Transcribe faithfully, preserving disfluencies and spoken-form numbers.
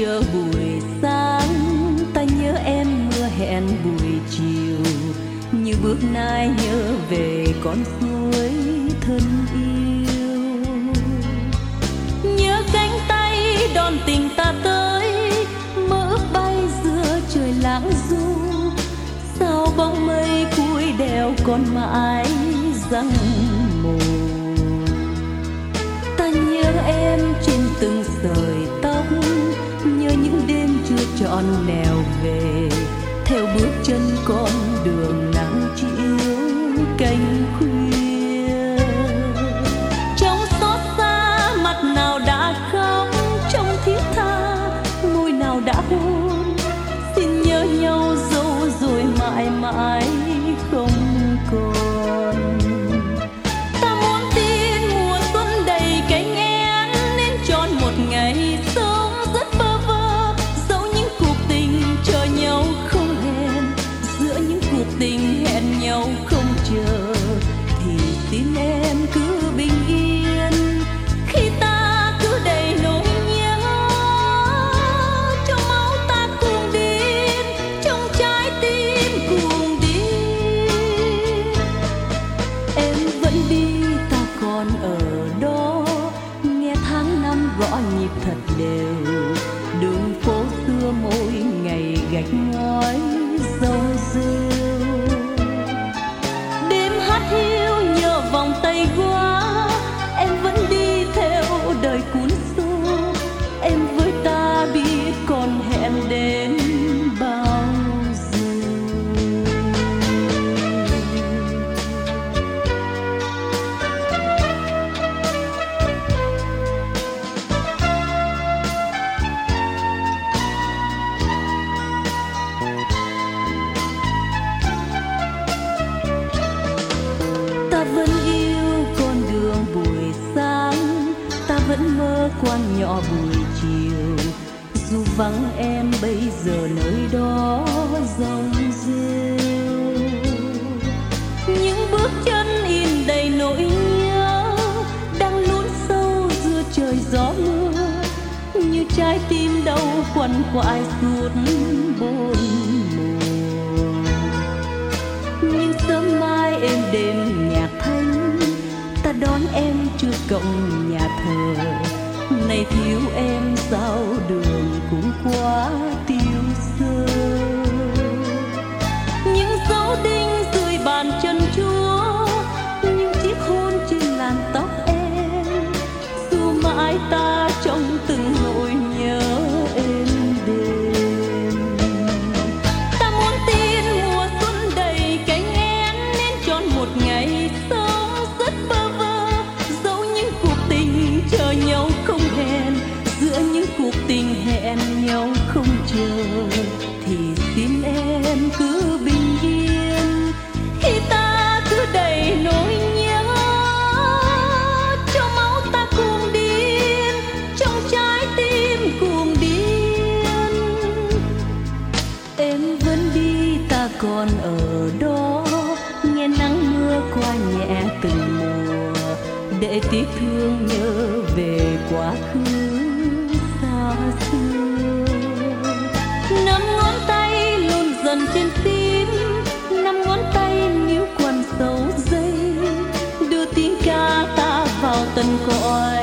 chờ buổi sáng, ta nhớ em mưa hẹn buổi chiều, như bước nay nhớ về con suối thân yêu. Nhớ cánh tay đón tình ta tới, mơ ước bay giữa trời lãng du, sao bóng mây cuối đèo còn mãi răng mồ. Ta nhớ em trên từng sợi tóc, nhớ những đêm chưa trọn nẻo về, theo bước chân con đường nắng chiếu cánh khuya. Trong xót xa mặt nào đã khóc, trong thiết tha môi nào đã hôn, xin nhớ nhau dấu rồi mãi mãi không còn. Ta muốn tin mùa xuân đầy cánh én, nên tròn một ngày sống rất bơ vơ, dẫu những cuộc tình chờ nhau không hẹn, giữa những cuộc tình hẹn nhau không chờ, thì tin em cứ bình yên. Khi ta cứ đầy nỗi nhớ, trong máu ta cùng điên, trong trái tim cùng điên. Em vẫn đi, ta còn ở đó, nghe tháng năm gõ nhịp thật đều, đường phố xưa mỗi ngày gạch ngói rêu rêu. Đêm hát hiu nhờ vòng tay qua, em vẫn đi theo đời cuốn xô, em với ta biết còn hẹn đến bao giờ. Ta vẫn yêu con đường buổi sáng, ta vẫn mơ quan nhỏ buổi chiều, dù vắng em bây giờ nơi đó rong rêu. Những bước chân in đầy nỗi nhớ, đang lún sâu giữa trời gió mưa, như trái tim đau quằn quại suốt bốn mùa. Nhưng sớm mai êm đêm nhạc thanh, ta đón em trước cổng nhà thờ, này thiếu em sao đường cũng quá tiêu sơ. Những dấu đinh dưới bàn chân Chúa, những chiếc hôn trên làn tóc em, dù mãi ta trong từng nỗi nhớ êm đềm. Ta muốn tin mùa xuân đầy cánh én, nên chọn một ngày sống rất bơ vơ, dẫu những cuộc tình chờ nhau không hẹn, giữa những cuộc tình hẹn nhau không chờ, thì xin em cứ bình yên. Khi ta cứ đầy nỗi nhớ, trong máu ta cùng điên, trong trái tim cùng điên. Em vẫn đi, ta còn ở đó, nghe nắng mưa qua nhẹ từng mùa, để tiếc thương nhớ về quá khứ xa xưa. Năm ngón tay luôn dần trên tim, năm ngón tay níu quằn sâu dây, đưa tiếng ca ta vào tận cõi